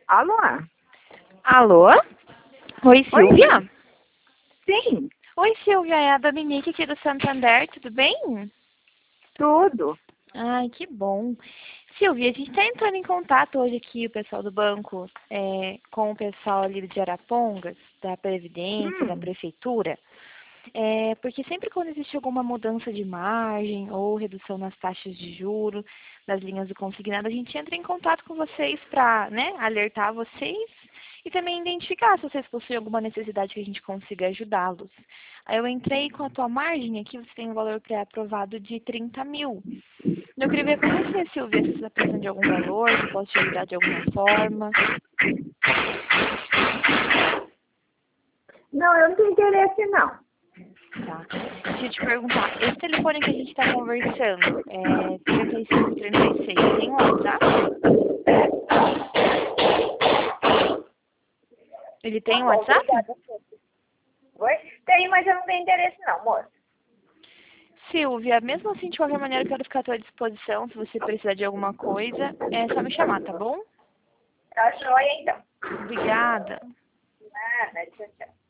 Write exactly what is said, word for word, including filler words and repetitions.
Alô? Alô? Oi, Oi? Silvia? Sim, Oi, Silvia, é a Dominique aqui do Santander, tudo bem? tudo. Ai, que bom. Silvia, a gente está entrando em contato hoje aqui, o pessoal do banco, é, com o pessoal ali de Arapongas, da Previdência, da Hum, Prefeitura, é, porque sempre quando existe alguma mudança de margem ou redução nas taxas de juros, das linhas do consignado, a gente entra em contato com vocês para, né, alertar vocês e também identificar se vocês possuem alguma necessidade que a gente consiga ajudá-los. Aí eu entrei com a tua margem aqui, você tem um valor pré-aprovado de trinta mil. Eu queria ver com você, Silvia, se você está precisando de algum valor, se eu posso te ajudar de alguma forma. não, eu não tenho interesse, não. Tá. Deixa eu te perguntar, esse telefone que a gente está conversando, é trinta e cinco trinta e seis, tem um WhatsApp? Ele tem Tá um bom, WhatsApp? obrigada. Oi? Tem, mas eu não tenho interesse, não, moça. Silvia, mesmo assim, de qualquer maneira, eu quero ficar à tua disposição. Se você precisar de alguma coisa, é só me chamar, tá bom? Tá joia, então. Obrigada. Nada, tchau, tchau.